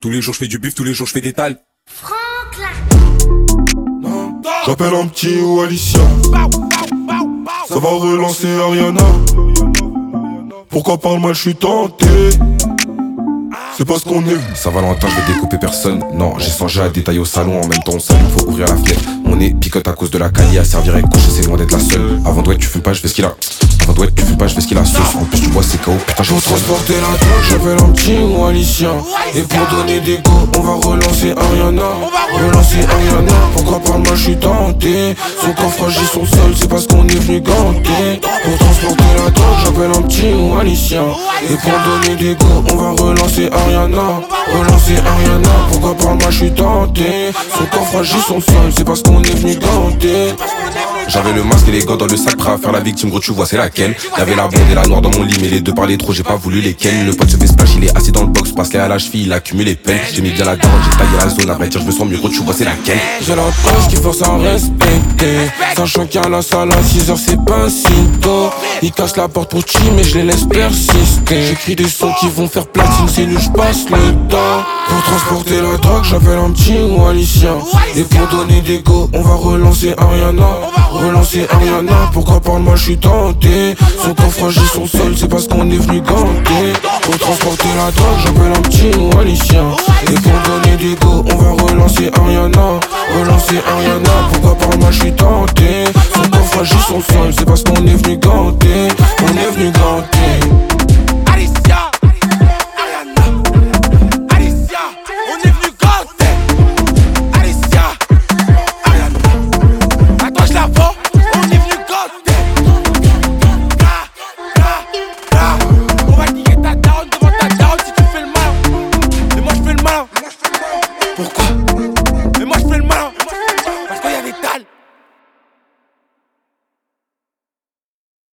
Tous les jours je fais du bif, tous les jours je fais des tales. J'appelle un petit ou Alicia. Ça va relancer Ariana. Pourquoi par le mal je suis tenté? C'est parce qu'on est. Saint-Valentin, je vais découper personne. Non, j'ai songé à détailler au salon. En même temps, on s'allume, faut ouvrir la fenêtre. On est picote à cause de la calie. À servir et coucher, c'est loin d'être la seule. Avant Douette, tu fumes pas, je fais ce qu'il a. Avant Douette, tu fumes pas, je fais ce qu'il a. Sauce. En plus, tu bois, c'est KO. Putain, je Pour transporter la drogue, j'appelle un petit ou Alicia. Et pour donner des go, on va relancer Ariana. Relancer Ariana. Pourquoi par le mal je suis tenté? Son corps fragile, son sol, c'est parce qu'on est venu ganter. Pour transporter la drogue, j'appelle un petit ou Alicia. Et pour donner des go, on va relancer Ariana. Relancer Ariana. Pourquoi par le mal je suis tenté? Son corps fragile, son sol, c'est parce qu'on est venu ganter. J'avais le masque et les gants dans le sac, prêt à faire la victime, gros tu vois c'est laquelle. Y'avait la blonde et la noire dans mon lit, mais les deux parlaient trop, j'ai pas voulu lesquels. Le pote se fait splash, il est assis dans le box, passe-les à la cheville, il accumule les peines. J'ai mis bien la daronne, j'ai taillé la zone, à vrai dire je me sens mieux, gros tu vois c'est laquelle. J'ai la page qui force à respecter, sachant qu'à la salle à 6h c'est pas si tôt. Ils cassent la porte pour chi mais je les laisse persister. J'écris des sons qui vont faire platine, c'est nul, j'passe le temps. Pour transporter la drogue, j'appelle un petit ou Alicia. Et pour donner des go, on va relancer Ariana. Relancer Ariana, pourquoi par le mal je suis tenté? Son corps fragile, son sol, c'est parce qu'on est venu ganter. Pour transporter la drogue, j'appelle un petit ou Alicia. Et pour donner des go, on va relancer Ariana. Relancer Ariana, pourquoi par le mal je suis tenté? Son corps fragile, son sol, c'est parce qu'on est venu ganter. On est venu ganter. Alicia, Ariana, Alicia, on est venu ganter. Alicia, Ariana, attends je la vends, on est venu ganter. On va niquer ta daronne devant ta daronne si tu fais le mal. Mais moi je fais le mal. Pourquoi?